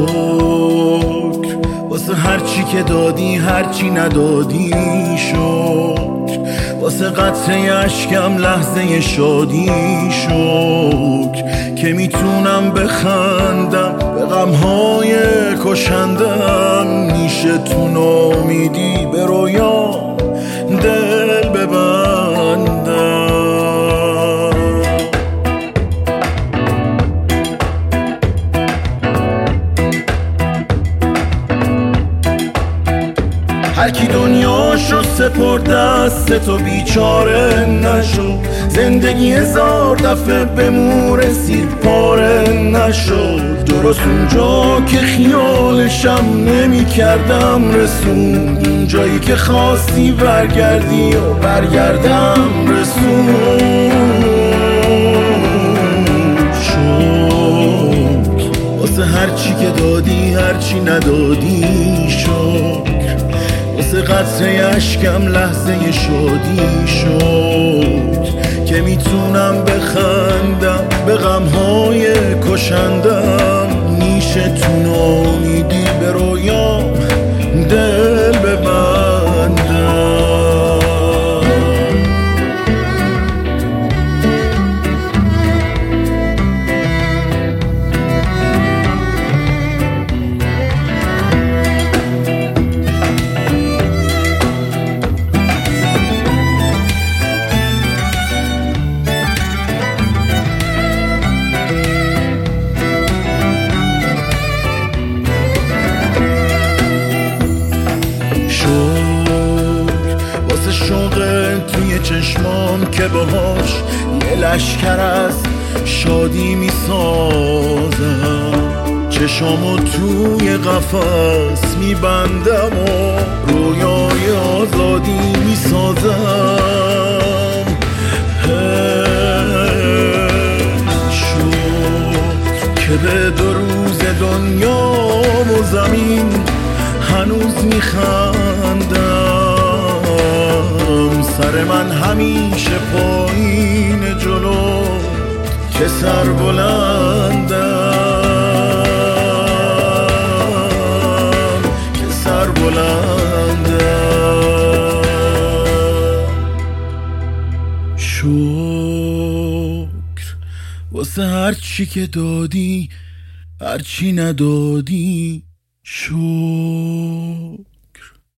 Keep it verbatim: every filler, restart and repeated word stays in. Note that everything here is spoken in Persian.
شکر واسه هرچی که دادی هرچی ندادی، شکر واسه قطره اشکم لحظه شادی، شکر که میتونم بخندم به غمهای کشندم، نیشه تو نامیدی به رویام دل ببندم. هرکی دنیاشو سپرد دست تو بیچاره نشو، زندگی هزار دفعه به مو رسید پاره نشو، درست اونجا که خیالشم نمی کردم رسون، اونجایی که خواستی برگردی و برگردم رسون. شکر واسه هرچی که دادی هرچی ندادی، شکر واسه قطره اشکم لحظه شادی، شد که میتونم بخندم به غمهای کشندم، نیشه تو نامیدی به رویام دل ببندم. شوق توی چشمام که باهاش یه لشکر از شادی میسازم، چشامو توی قفس میبندم و رویای آزادی میسازم. شکر که به دو روز دنیا و زمین هنوز میخندم، سر من همیشه پایین جلو که سر بلندم، که سر بلندم. شکر واسه هرچی که دادی هرچی ندادی، شکر.